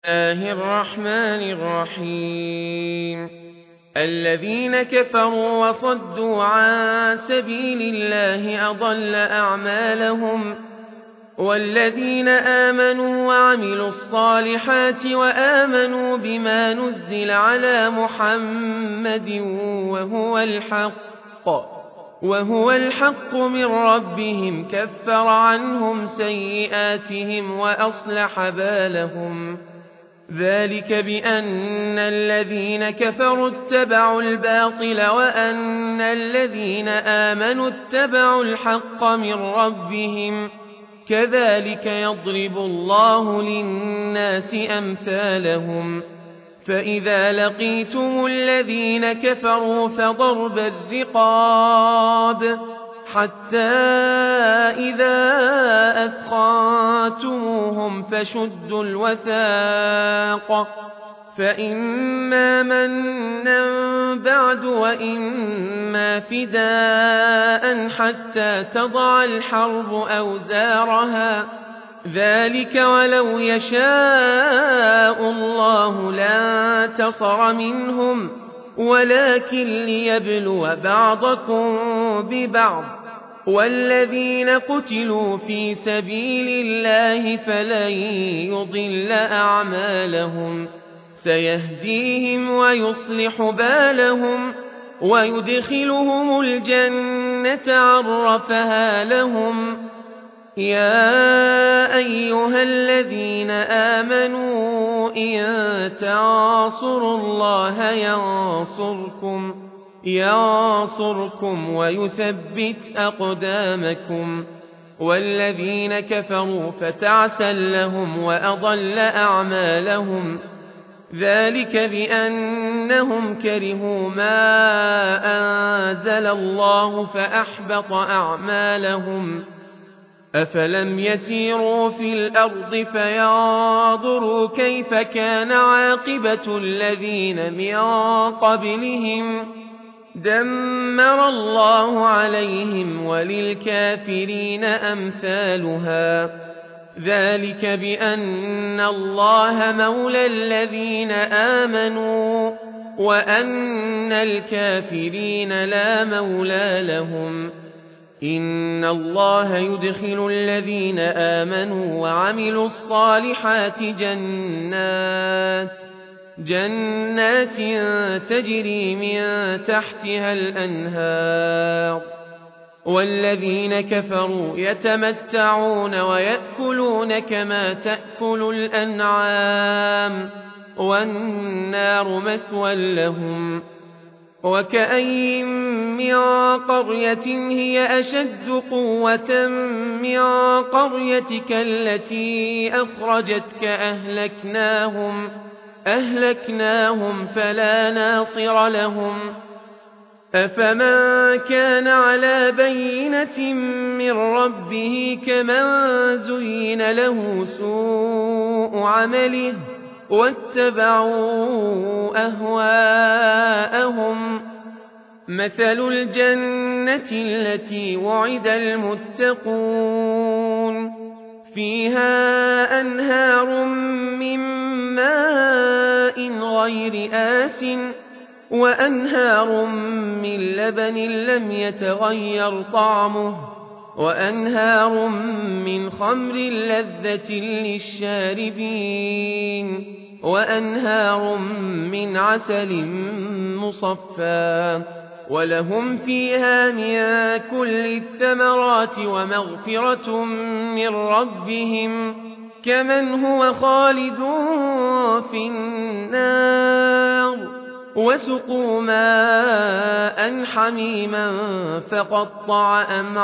الله الرحمن الرحيم الذين كفروا وصدوا عن سبيل الله أضل أعمالهم والذين آمنوا وعملوا الصالحات وآمنوا بما نزل على محمد وهو الحق من ربهم كفر عنهم سيئاتهم وأصلح بالهم ذلك بأن الذين كفروا اتبعوا الباطل وأن الذين آمنوا اتبعوا الحق من ربهم كذلك يضرب الله للناس أمثالهم فإذا لقيتم الذين كفروا فضرب الرقاب حتى إذا أثخنتموهم فشدوا الوثاق فإما منا بعد وإما فداء حتى تضع الحرب أوزارها ذلك ولو يشاء الله لانتصر منهم ولكن ليبلو بعضكم ببعض والذين قتلوا في سبيل الله فلن يضل أعمالهم سيهديهم ويصلح بالهم ويدخلهم الجنة عرفها لهم يا أيها الذين آمنوا إن تنصروا الله ينصركم ويثبت أقدامكم والذين كفروا فتعسا لهم وأضل أعمالهم ذلك بأنهم كرهوا ما أنزل الله فأحبط أعمالهم أفلم يسيروا في الأرض فينظروا كيف كان عاقبة الذين من قبلهم دمر الله عليهم وللكافرين أمثالها ذلك بأن الله مولى الذين آمنوا وأن الكافرين لا مولى لهم إن الله يدخل الذين آمنوا وعملوا الصالحات جنات تجري من تحتها الأنهار والذين كفروا يتمتعون ويأكلون كما تأكل الأنعام والنار مثوى لهم وكأين من قرية هي أشد قوة من قريتك التي أخرجتك أهلكناهم فلا ناصر لهم أفمن كان على بينة من ربه كمن زين له سوء عمله واتبعوا أهواءهم مثل الجنة التي وعد المتقون فيها أنهار من ماء غير آسٍ وأنهار من لبن لم يتغير طعمه وأنهار من خمر لذة للشاربين وأنهار من عسل مصفى ولهم فيها من كل الثمرات ومغفرة من ربهم كمن هو خالد في النار وسقوا ماء حميما فقطع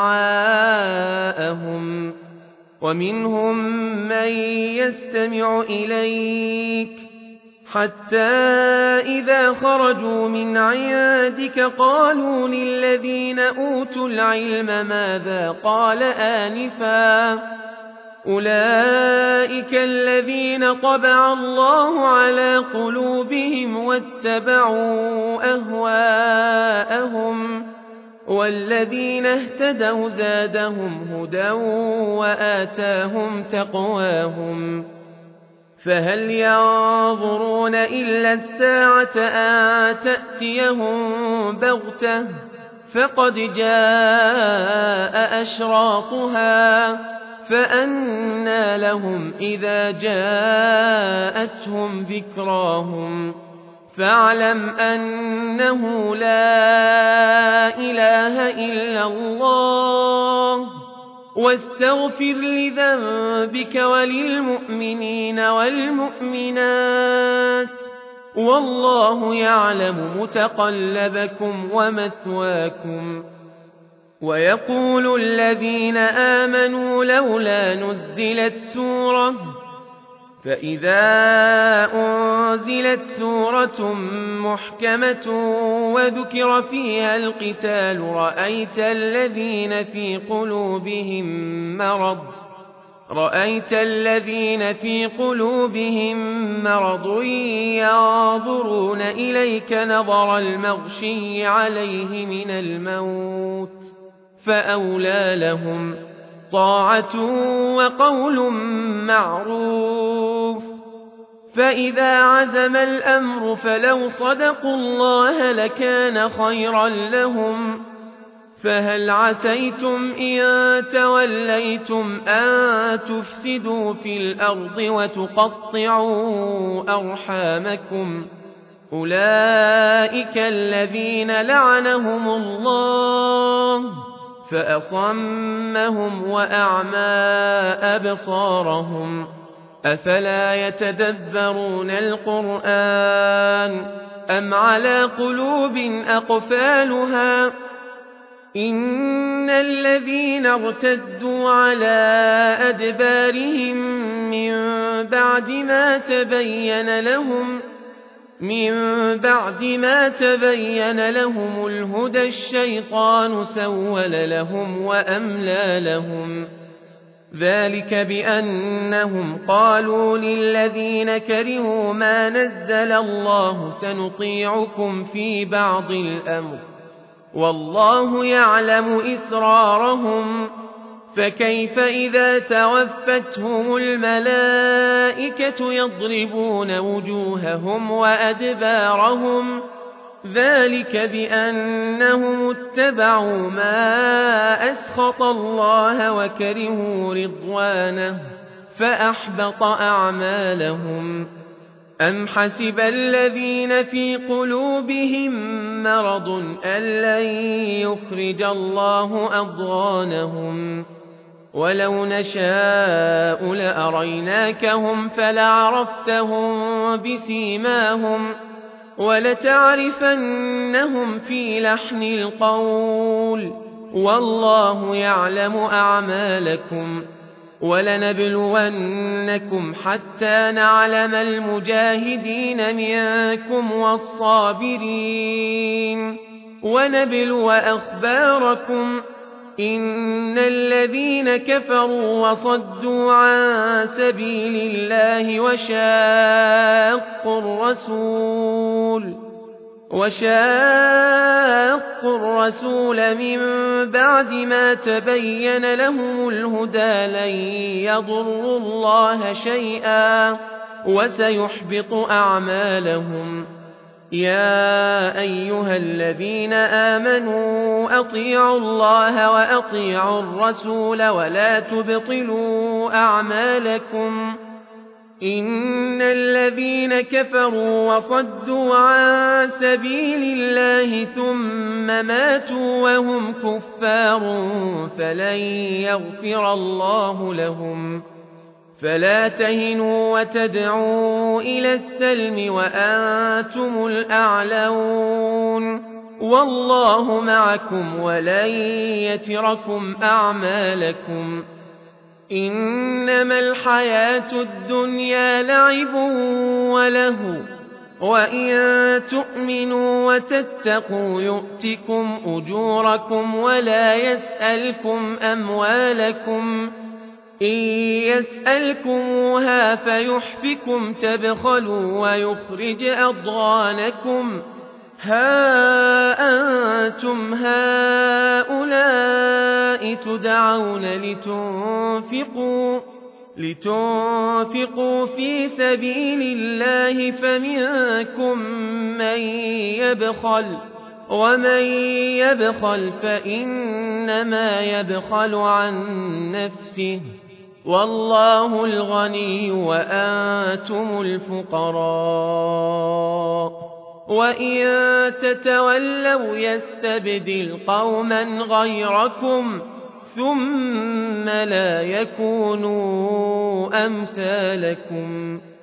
أمعاءهم ومنهم من يستمع إليك حتى إذا خرجوا من عندك قالوا للذين أوتوا العلم ماذا قال آنفا أولئك الذين طبع الله على قلوبهم واتبعوا أهواءهم والذين اهتدوا زادهم هدى وآتاهم تقواهم فهل ينظرون إلا الساعة أن تأتيهم بغتة فقد جاء أشراطها فأنى لهم إذا جاءتهم ذكراهم فاعلم أنه لا إله إلا الله واستغفر لذنبك وللمؤمنين والمؤمنات والله يعلم متقلبكم ومثواكم ويقول الذين آمنوا لولا نزلت سورة فإذا أنزلت سورة محكمة وذكر فيها القتال رأيت الذين في قلوبهم مرض ينظرون إليك نظر المغشي عليه من الموت فأولى لهم طاعة وقول معروف فإذا عزم الأمر فلو صدقوا الله لكان خيرا لهم فهل عسيتم إن توليتم أن تفسدوا في الأرض وتقطعوا أرحامكم أولئك الذين لعنهم الله فأصمهم وأعمى أبصارهم أفلا يتدبرون القرآن أم على قلوب أقفالها إن الذين ارتدوا على أدبارهم من بعد ما تبين لهم الهدى الشيطان سول لهم وأملى لهم ذلك بأنهم قالوا للذين كرهوا ما نزل الله سنطيعكم في بعض الأمر والله يعلم إسرارهم فكيف إذا توفتهم الملائكة يضربون وجوههم وأدبارهم ذلك بأنهم اتبعوا ما أسخط الله وكرهوا رضوانه فأحبط أعمالهم أم حسب الذين في قلوبهم مرض أن لن يخرج الله أضغانهم ولو نشاء لأريناكهم فلعرفتهم بسيماهم ولتعرفنهم في لحن القول والله يعلم أعمالكم ولنبلونكم حتى نعلم المجاهدين منكم والصابرين ونبلو أخباركم إن الذين كفروا وصدوا عن سبيل الله وشاقوا الرسول من بعد ما تبين لهم الهدى لن يضروا الله شيئا وسيحبط أعمالهم يا أيها الذين آمنوا أطيعوا الله وأطيعوا الرسول ولا تبطلوا أعمالكم إن الذين كفروا وصدوا عن سبيل الله ثم ماتوا وهم كفار فلن يغفر الله لهم فلا تهنوا وتدعوا إلى السلم وأنتم الأعلون والله معكم ولن يتركم أعمالكم إنما الحياة الدنيا لعب وله وإن تؤمنوا وتتقوا يؤتكم أجوركم ولا يسألكم أموالكم إن يسألكموها فيحفكم تبخلوا ويخرج أضغانكم ها أنتم هؤلاء تدعون لتنفقوا في سبيل الله فمنكم من يبخل ومن يبخل فإنما يبخل عن نفسه والله الغني وأنتم الفقراء وإن تتولوا يستبدل قوما غيركم ثم لا يكونوا أمثالكم